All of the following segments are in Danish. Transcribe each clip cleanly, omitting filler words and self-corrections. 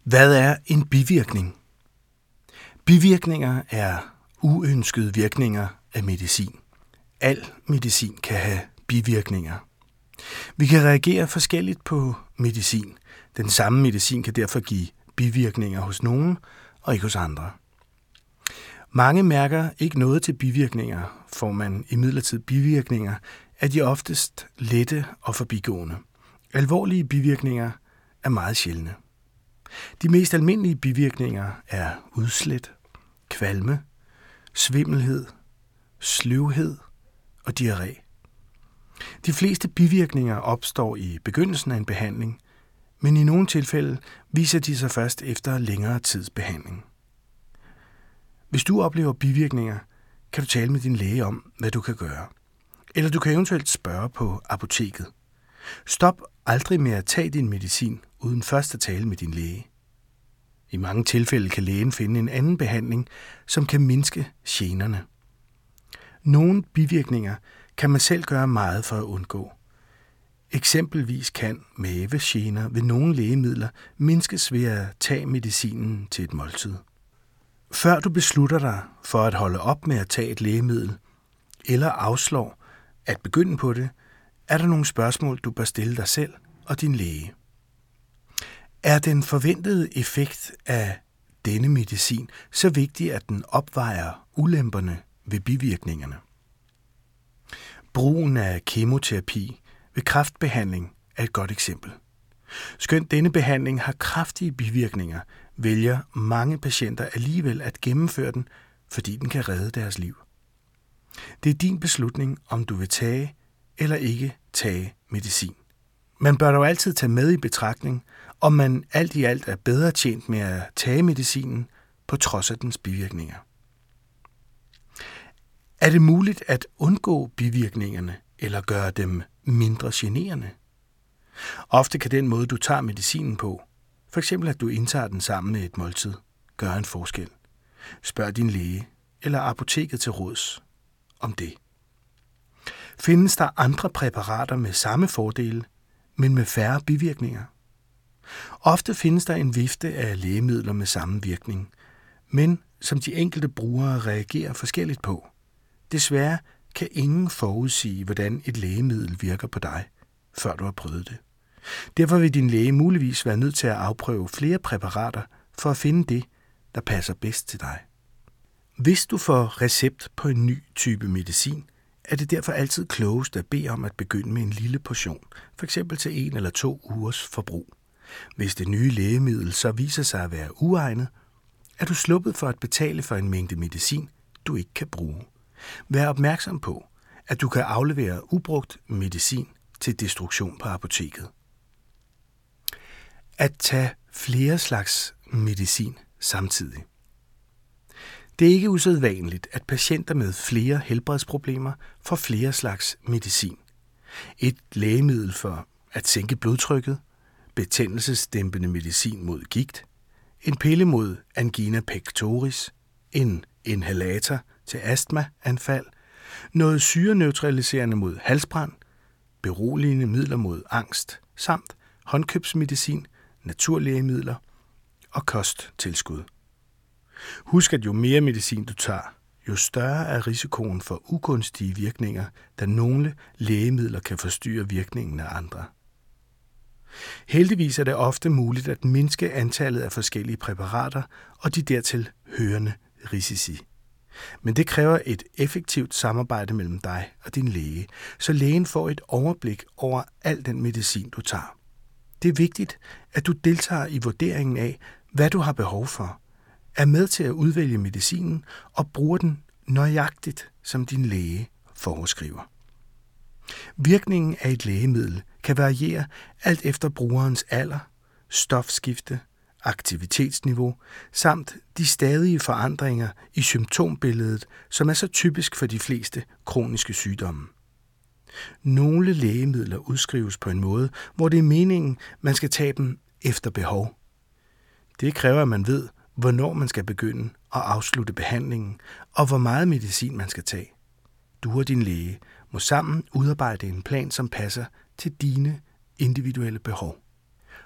Hvad er en bivirkning? Bivirkninger er uønskede virkninger af medicin. Al medicin kan have bivirkninger. Vi kan reagere forskelligt på medicin. Den samme medicin kan derfor give bivirkninger hos nogen og ikke hos andre. Mange mærker ikke noget til bivirkninger. Får man imidlertid bivirkninger, er de oftest lette og forbigående. Alvorlige bivirkninger er meget sjældne. De mest almindelige bivirkninger er udslæt, kvalme, svimmelhed, sløvhed og diarré. De fleste bivirkninger opstår i begyndelsen af en behandling, men i nogle tilfælde viser de sig først efter længere tids behandling. Hvis du oplever bivirkninger, kan du tale med din læge om, hvad du kan gøre. Eller du kan eventuelt spørge på apoteket. Stop aldrig med at tage din medicin, uden først at tale med din læge. I mange tilfælde kan lægen finde en anden behandling, som kan mindske generne. Nogle bivirkninger kan man selv gøre meget for at undgå. Eksempelvis kan mavegener ved nogle lægemidler mindskes ved at tage medicinen til et måltid. Før du beslutter dig for at holde op med at tage et lægemiddel, eller afslår at begynde på det, er der nogle spørgsmål, du bør stille dig selv og din læge. Er den forventede effekt af denne medicin så vigtig, at den opvejer ulemperne ved bivirkningerne? Brugen af kemoterapi ved kræftbehandling er et godt eksempel. Skønt denne behandling har kraftige bivirkninger, vælger mange patienter alligevel at gennemføre den, fordi den kan redde deres liv. Det er din beslutning, om du vil tage eller ikke tage medicin. Man bør dog altid tage med i betragtning, om man alt i alt er bedre tjent med at tage medicinen på trods af dens bivirkninger. Er det muligt at undgå bivirkningerne eller gøre dem mindre generende? Ofte kan den måde, du tager medicinen på, f.eks. at du indtager den sammen med et måltid, gøre en forskel. Spørg din læge eller apoteket til råds om det. Findes der andre præparater med samme fordele, men med færre bivirkninger? Ofte findes der en vifte af lægemidler med samme virkning, men som de enkelte brugere reagerer forskelligt på. Desværre kan ingen forudsige, hvordan et lægemiddel virker på dig, før du har prøvet det. Derfor vil din læge muligvis være nødt til at afprøve flere præparater for at finde det, der passer bedst til dig. Hvis du får recept på en ny type medicin, er det derfor altid klogest at bede om at begynde med en lille portion, f.eks. til 1 eller 2 ugers forbrug. Hvis det nye lægemiddel så viser sig at være uegnet, er du sluppet for at betale for en mængde medicin, du ikke kan bruge. Vær opmærksom på, at du kan aflevere ubrugt medicin til destruktion på apoteket. At tage flere slags medicin samtidig. Det er ikke usædvanligt, at patienter med flere helbredsproblemer får flere slags medicin. Et lægemiddel for at sænke blodtrykket, betændelsesdæmpende medicin mod gigt, en pille mod angina pectoris, en inhalator til astmaanfald, noget syreneutraliserende mod halsbrand, beroligende midler mod angst, samt håndkøbsmedicin, naturlægemidler og kosttilskud. Husk, at jo mere medicin du tager, jo større er risikoen for ugunstige virkninger, da nogle lægemidler kan forstyrre virkningen af andre. Heldigvis er det ofte muligt at mindske antallet af forskellige præparater og de dertil hørende risici. Men det kræver et effektivt samarbejde mellem dig og din læge, så lægen får et overblik over al den medicin, du tager. Det er vigtigt, at du deltager i vurderingen af, hvad du har behov for, er med til at udvælge medicinen og bruger den nøjagtigt, som din læge foreskriver. Virkningen af et lægemiddel kan variere alt efter brugerens alder, stofskifte, aktivitetsniveau samt de stadige forandringer i symptombilledet, som er så typisk for de fleste kroniske sygdomme. Nogle lægemidler udskrives på en måde, hvor det er meningen, man skal tage dem efter behov. Det kræver, at man ved, hvornår man skal begynde og afslutte behandlingen, og hvor meget medicin man skal tage. Du og din læge må sammen udarbejde en plan, som passer til dine individuelle behov.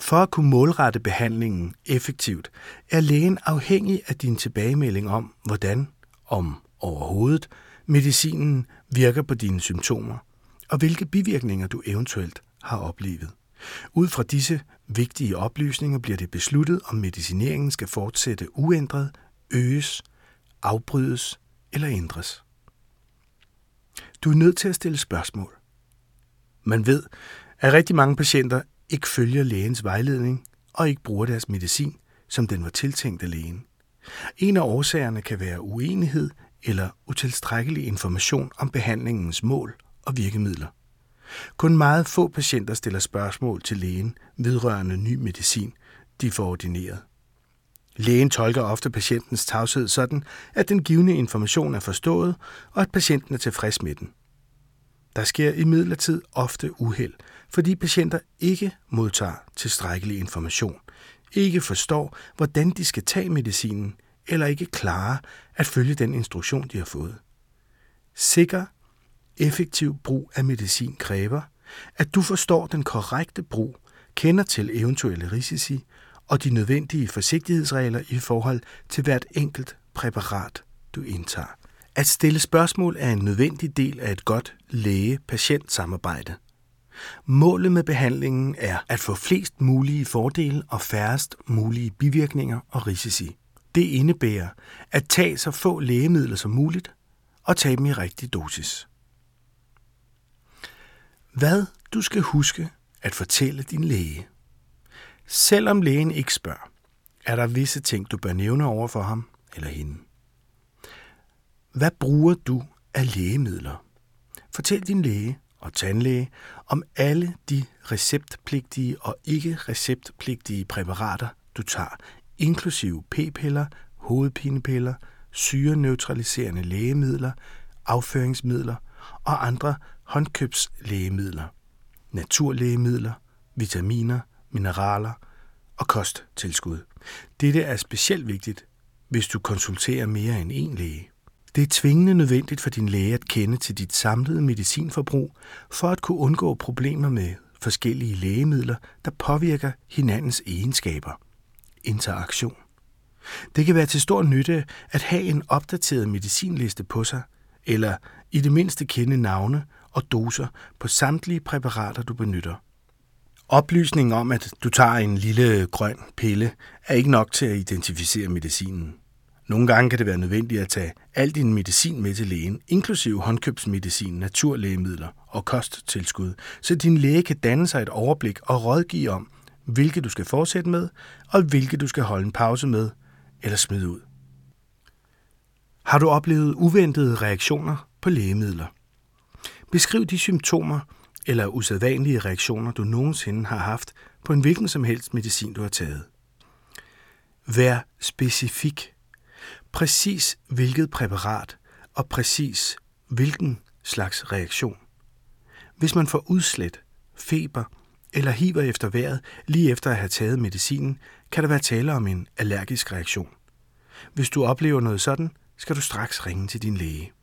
For at kunne målrette behandlingen effektivt, er lægen afhængig af din tilbagemelding om, hvordan, om overhovedet, medicinen virker på dine symptomer, og hvilke bivirkninger du eventuelt har oplevet. Ud fra disse vigtige oplysninger bliver det besluttet, om medicineringen skal fortsætte uændret, øges, afbrydes eller ændres. Du er nødt til at stille spørgsmål. Man ved, at rigtig mange patienter ikke følger lægens vejledning og ikke bruger deres medicin, som den var tiltænkt af lægen. En af årsagerne kan være uenighed eller utilstrækkelig information om behandlingens mål og virkemidler. Kun meget få patienter stiller spørgsmål til lægen vedrørende ny medicin, de får ordineret. Lægen tolker ofte patientens tavshed sådan, at den givne information er forstået, og at patienten er tilfreds med den. Der sker imidlertid ofte uheld, fordi patienter ikke modtager tilstrækkelig information, ikke forstår, hvordan de skal tage medicinen, eller ikke klarer at følge den instruktion, de har fået. Sikker, effektiv brug af medicin kræver, at du forstår den korrekte brug, kender til eventuelle risici og de nødvendige forsigtighedsregler i forhold til hvert enkelt præparat, du indtager. At stille spørgsmål er en nødvendig del af et godt læge-patient-samarbejde. Målet med behandlingen er at få flest mulige fordele og færrest mulige bivirkninger og risici. Det indebærer at tage så få lægemidler som muligt og tage dem i rigtig dosis. Hvad du skal huske at fortælle din læge. Selvom lægen ikke spørger, er der visse ting, du bør nævne over for ham eller hende. Hvad bruger du af lægemidler? Fortæl din læge og tandlæge om alle de receptpligtige og ikke receptpligtige præparater, du tager, inklusive p-piller, hovedpinepiller, syreneutraliserende lægemidler, afføringsmidler og andre håndkøbslægemidler, naturlægemidler, vitaminer, mineraler og kosttilskud. Dette er specielt vigtigt, hvis du konsulterer mere end én læge. Det er tvingende nødvendigt for din læge at kende til dit samlede medicinforbrug, for at kunne undgå problemer med forskellige lægemidler, der påvirker hinandens egenskaber. Interaktion. Det kan være til stor nytte at have en opdateret medicinliste på sig, eller i det mindste kende navne og doser på samtlige præparater, du benytter. Oplysningen om, at du tager en lille grøn pille, er ikke nok til at identificere medicinen. Nogle gange kan det være nødvendigt at tage al din medicin med til lægen, inklusive håndkøbsmedicin, naturlægemidler og kosttilskud, så din læge kan danne sig et overblik og rådgive om, hvilke du skal fortsætte med, og hvilke du skal holde en pause med eller smide ud. Har du oplevet uventede reaktioner på lægemidler? Beskriv de symptomer eller usædvanlige reaktioner, du nogensinde har haft på en hvilken som helst medicin, du har taget. Vær specifik. Præcis hvilket præparat og præcis hvilken slags reaktion. Hvis man får udslæt, feber eller hiver efter vejret lige efter at have taget medicinen, kan der være tale om en allergisk reaktion. Hvis du oplever noget sådan, skal du straks ringe til din læge.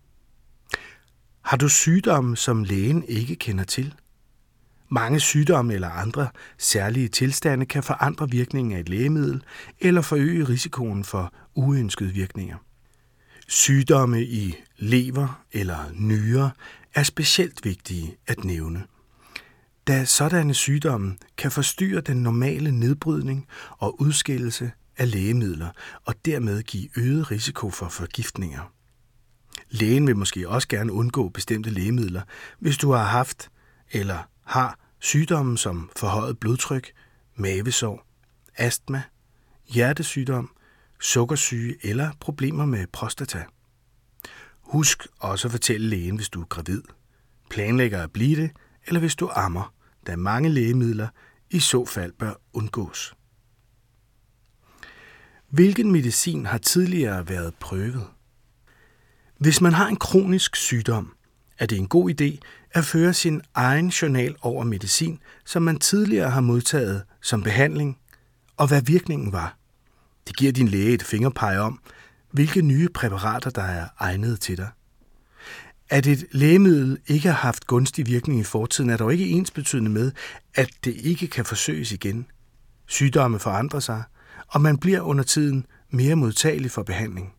Har du sygdomme, som lægen ikke kender til? Mange sygdomme eller andre særlige tilstande kan forandre virkningen af et lægemiddel eller forøge risikoen for uønskede virkninger. Sygdomme i lever eller nyrer er specielt vigtige at nævne, da sådanne sygdomme kan forstyrre den normale nedbrydning og udskillelse af lægemidler og dermed give øget risiko for forgiftninger. Lægen vil måske også gerne undgå bestemte lægemidler, hvis du har haft eller har sygdomme som forhøjet blodtryk, mavesår, astma, hjertesygdom, sukkersyge eller problemer med prostata. Husk også at fortælle lægen, hvis du er gravid, planlægger at blive det, eller hvis du ammer, da mange lægemidler i så fald bør undgås. Hvilken medicin har tidligere været prøvet? Hvis man har en kronisk sygdom, er det en god idé at føre sin egen journal over medicin, som man tidligere har modtaget som behandling, og hvad virkningen var. Det giver din læge et fingerpeg om, hvilke nye præparater, der er egnet til dig. At et lægemiddel ikke har haft gunstig virkning i fortiden, er dog ikke ensbetydende med, at det ikke kan forsøges igen. Sygdomme forandrer sig, og man bliver under tiden mere modtagelig for behandling.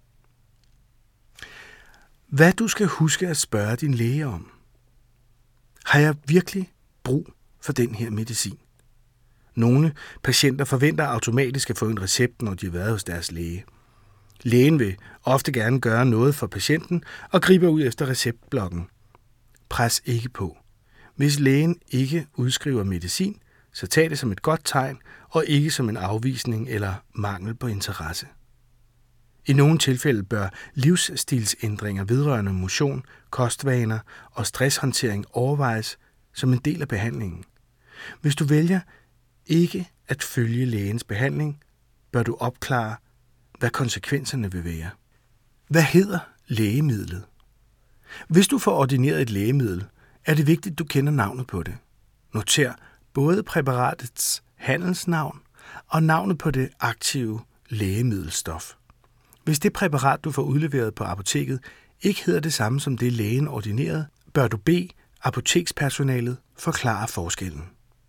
Hvad du skal huske at spørge din læge om. Har jeg virkelig brug for den her medicin? Nogle patienter forventer automatisk at få en recept, når de har været hos deres læge. Lægen vil ofte gerne gøre noget for patienten og griber ud efter receptblokken. Pres ikke på. Hvis lægen ikke udskriver medicin, så tag det som et godt tegn og ikke som en afvisning eller mangel på interesse. I nogle tilfælde bør livsstilsændringer vedrørende motion, kostvaner og stresshåndtering overvejes som en del af behandlingen. Hvis du vælger ikke at følge lægens behandling, bør du opklare, hvad konsekvenserne vil være. Hvad hedder lægemidlet? Hvis du får ordineret et lægemiddel, er det vigtigt, at du kender navnet på det. Noter både præparatets handelsnavn og navnet på det aktive lægemiddelstof. Hvis det præparat, du får udleveret på apoteket, ikke hedder det samme som det lægen ordinerede, bør du bede apotekspersonalet forklare forskellen.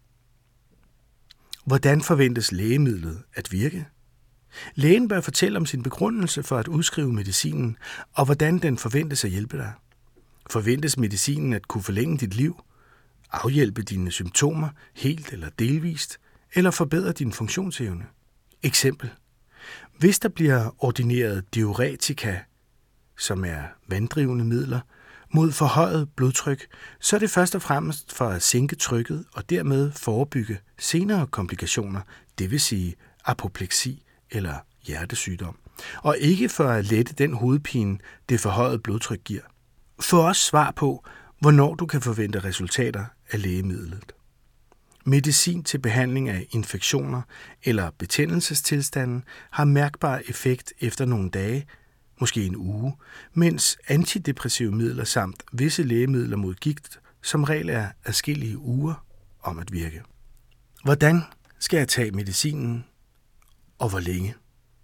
Hvordan forventes lægemidlet at virke? Lægen bør fortælle om sin begrundelse for at udskrive medicinen, og hvordan den forventes at hjælpe dig. Forventes medicinen at kunne forlænge dit liv, afhjælpe dine symptomer helt eller delvist, eller forbedre din funktionsevne? Eksempel. Hvis der bliver ordineret diuretika, som er vanddrivende midler, mod forhøjet blodtryk, så er det først og fremmest for at sænke trykket og dermed forebygge senere komplikationer, det vil sige apopleksi eller hjertesygdom, og ikke for at lette den hovedpine, det forhøjede blodtryk giver. Få også svar på, hvornår du kan forvente resultater af lægemidlet. Medicin til behandling af infektioner eller betændelsestilstanden har mærkbar effekt efter nogle dage, måske en uge, mens antidepressive midler samt visse lægemidler mod gigt som regel er adskillige uger om at virke. Hvordan skal jeg tage medicinen, og hvor længe?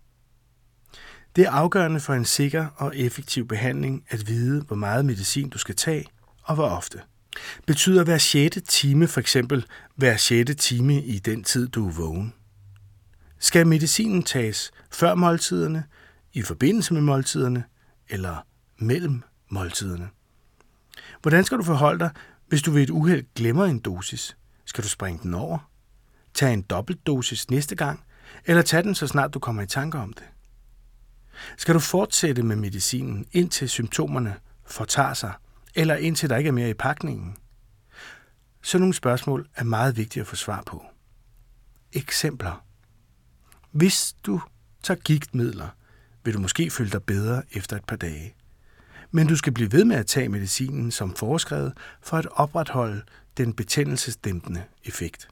Det er afgørende for en sikker og effektiv behandling at vide, hvor meget medicin du skal tage, og hvor ofte. Betyder hver 6. time for eksempel hver 6. time i den tid, du er vågen? Skal medicinen tages før måltiderne, i forbindelse med måltiderne eller mellem måltiderne? Hvordan skal du forholde dig, hvis du ved et uheld glemmer en dosis? Skal du springe den over? Tag en dobbeltdosis næste gang, eller tag den så snart du kommer i tanke om det? Skal du fortsætte med medicinen, indtil symptomerne fortager sig, eller indtil der ikke er mere i pakningen? Så nogle spørgsmål er meget vigtige at få svar på. Eksempler. Hvis du tager gigtmidler, vil du måske føle dig bedre efter et par dage. Men du skal blive ved med at tage medicinen som foreskrevet for at opretholde den betændelsesdæmpende effekt.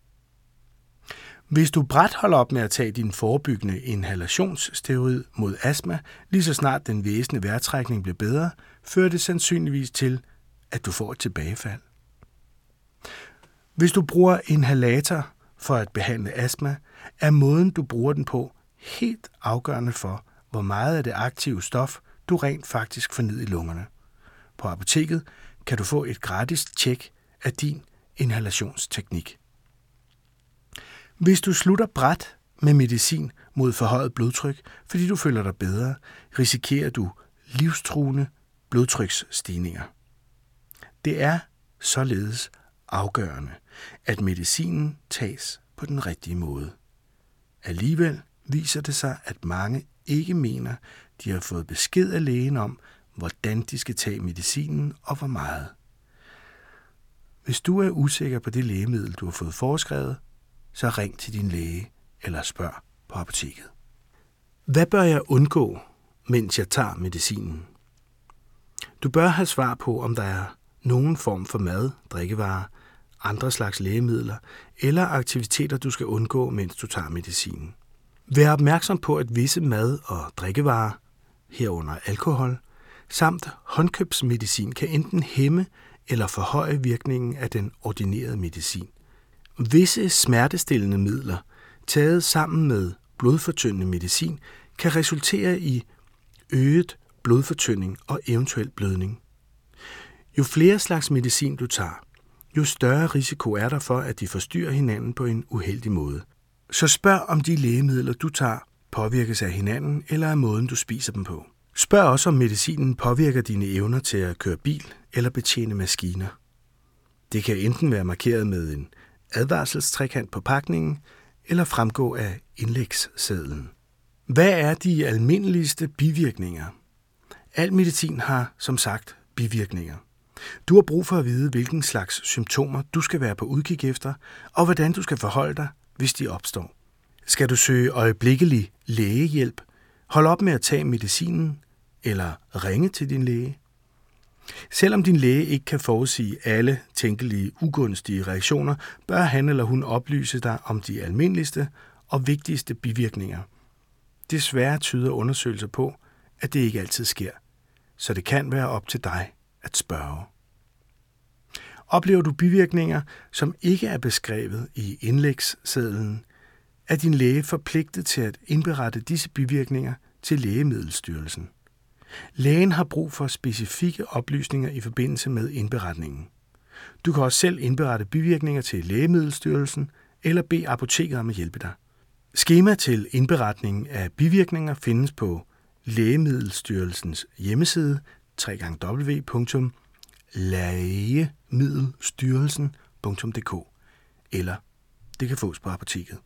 Hvis du brat holder op med at tage din forebyggende inhalationssteroid mod astma, lige så snart den væsentlige vejrtrækning bliver bedre, fører det sandsynligvis til, at du får et tilbagefald. Hvis du bruger inhalator for at behandle astma, er måden du bruger den på helt afgørende for, hvor meget af det aktive stof du rent faktisk får ned i lungerne. På apoteket kan du få et gratis tjek af din inhalationsteknik. Hvis du slutter brat med medicin mod forhøjet blodtryk, fordi du føler dig bedre, risikerer du livstruende blodtryksstigninger. Det er således afgørende, at medicinen tages på den rigtige måde. Alligevel viser det sig, at mange ikke mener, de har fået besked af lægen om, hvordan de skal tage medicinen og hvor meget. Hvis du er usikker på det lægemiddel, du har fået foreskrevet, så ring til din læge eller spørg på apoteket. Hvad bør jeg undgå, mens jeg tager medicinen? Du bør have svar på, om der er nogen form for mad, drikkevarer, andre slags lægemidler eller aktiviteter, du skal undgå, mens du tager medicinen. Vær opmærksom på, at visse mad- og drikkevarer, herunder alkohol, samt håndkøbsmedicin kan enten hæmme eller forhøje virkningen af den ordinerede medicin. Visse smertestillende midler, taget sammen med blodfortyndende medicin, kan resultere i øget blodfortynding og eventuel blødning. Jo flere slags medicin du tager, jo større risiko er der for, at de forstyrrer hinanden på en uheldig måde. Så spørg, om de lægemidler, du tager, påvirkes af hinanden eller af måden, du spiser dem på. Spørg også, om medicinen påvirker dine evner til at køre bil eller betjene maskiner. Det kan enten være markeret med en advarselstrekant på pakningen eller fremgå af indlægssedlen. Hvad er de almindeligste bivirkninger? Al medicin har, som sagt, bivirkninger. Du har brug for at vide, hvilken slags symptomer du skal være på udkig efter, og hvordan du skal forholde dig, hvis de opstår. Skal du søge øjeblikkelig lægehjælp? Hold op med at tage medicinen eller ringe til din læge. Selvom din læge ikke kan forudsige alle tænkelige ugunstige reaktioner, bør han eller hun oplyse dig om de almindeligste og vigtigste bivirkninger. Desværre tyder undersøgelser på, at det ikke altid sker, så det kan være op til dig at spørge. Oplever du bivirkninger, som ikke er beskrevet i indlægssedlen, er din læge forpligtet til at indberette disse bivirkninger til Lægemiddelstyrelsen. Lægen har brug for specifikke oplysninger i forbindelse med indberetningen. Du kan også selv indberette bivirkninger til Lægemiddelstyrelsen eller bede apoteket om at hjælpe dig. Skema til indberetning af bivirkninger findes på Lægemiddelstyrelsens hjemmeside www.lægemiddelstyrelsen.dk eller det kan fås på apoteket.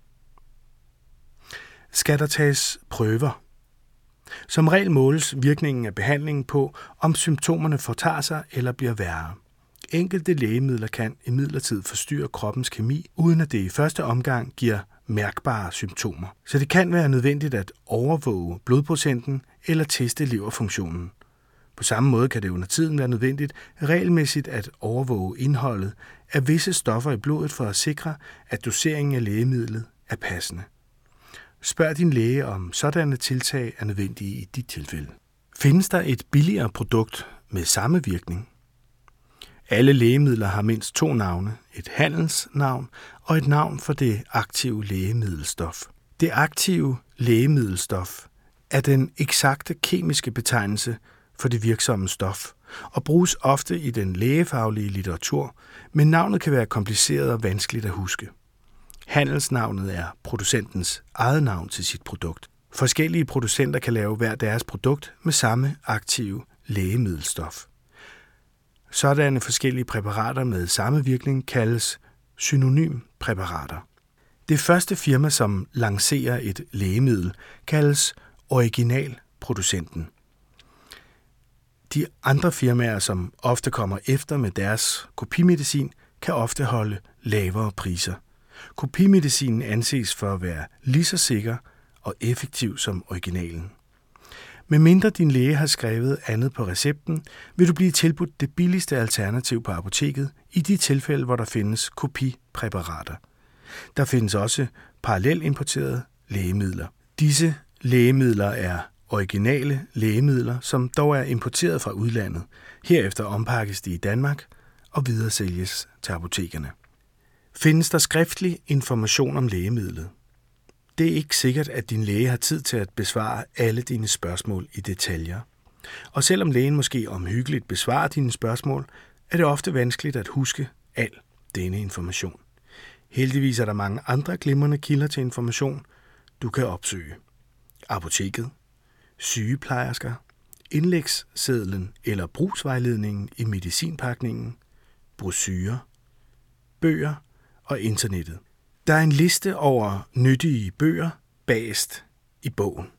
Skal der tages prøver? Som regel måles virkningen af behandlingen på, om symptomerne fortager sig eller bliver værre. Enkelte lægemidler kan imidlertid forstyrre kroppens kemi, uden at det i første omgang giver mærkbare symptomer. Så det kan være nødvendigt at overvåge blodprocenten eller teste leverfunktionen. På samme måde kan det under tiden være nødvendigt regelmæssigt at overvåge indholdet af visse stoffer i blodet for at sikre, at doseringen af lægemidlet er passende. Spørg din læge, om sådanne tiltag er nødvendige i dit tilfælde. Findes der et billigere produkt med samme virkning? Alle lægemidler har mindst 2 navne, et handelsnavn og et navn for det aktive lægemiddelstof. Det aktive lægemiddelstof er den eksakte kemiske betegnelse for det virksomme stof og bruges ofte i den lægefaglige litteratur, men navnet kan være kompliceret og vanskeligt at huske. Handelsnavnet er producentens eget navn til sit produkt. Forskellige producenter kan lave hver deres produkt med samme aktive lægemiddelstof. Sådanne forskellige præparater med samme virkning kaldes synonympræparater. Det første firma, som lancerer et lægemiddel, kaldes originalproducenten. De andre firmaer, som ofte kommer efter med deres kopimedicin, kan ofte holde lavere priser. Kopimedicinen anses for at være lige så sikker og effektiv som originalen. Medmindre din læge har skrevet andet på recepten, vil du blive tilbudt det billigste alternativ på apoteket i de tilfælde, hvor der findes kopipræparater. Der findes også parallelimporterede lægemidler. Disse lægemidler er originale lægemidler, som dog er importeret fra udlandet. Herefter ompakkes de i Danmark og videresælges til apotekerne. Findes der skriftlig information om lægemidlet? Det er ikke sikkert, at din læge har tid til at besvare alle dine spørgsmål i detaljer. Og selvom lægen måske omhyggeligt besvarer dine spørgsmål, er det ofte vanskeligt at huske al denne information. Heldigvis er der mange andre glimrende kilder til information, du kan opsøge. Apoteket, sygeplejersker, indlægssedlen eller brugsvejledningen i medicinpakningen, brochurer, bøger og internettet. Der er en liste over nyttige bøger bagerst i bogen.